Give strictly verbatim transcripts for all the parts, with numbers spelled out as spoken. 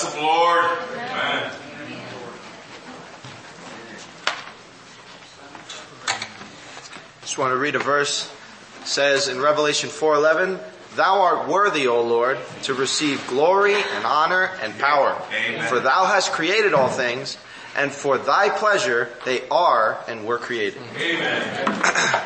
Bless the Lord. Amen. Just want to read a verse. It says in Revelation four eleven, Thou art worthy, O Lord, to receive glory and honor and power. Amen. For thou hast created all things, and for thy pleasure they are and were created. Amen.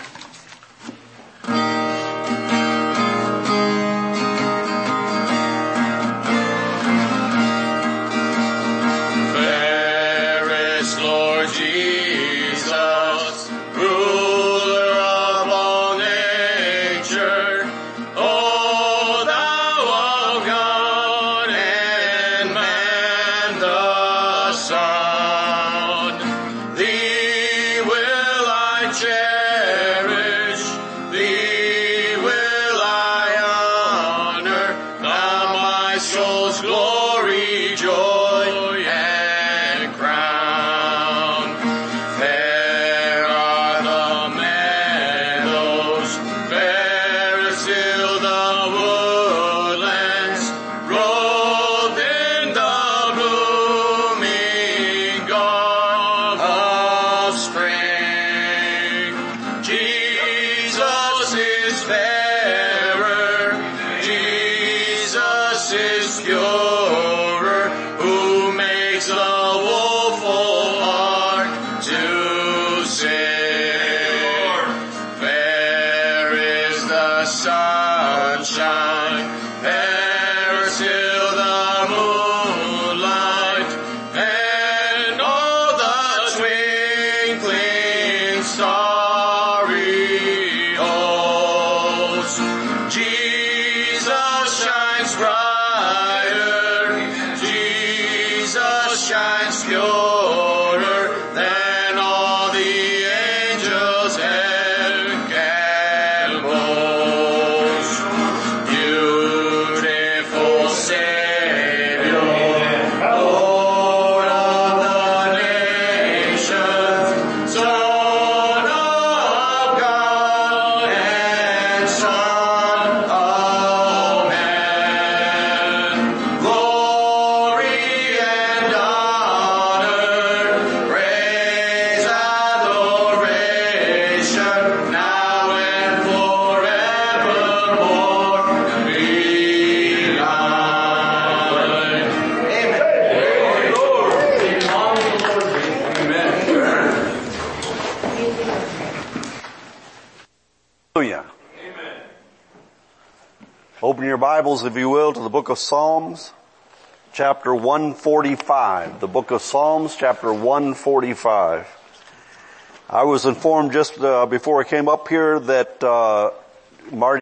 Open your Bibles, if you will, to the book of Psalms, chapter one forty-five. The book of Psalms, chapter one forty-five. I was informed just uh, before I came up here that uh, Marty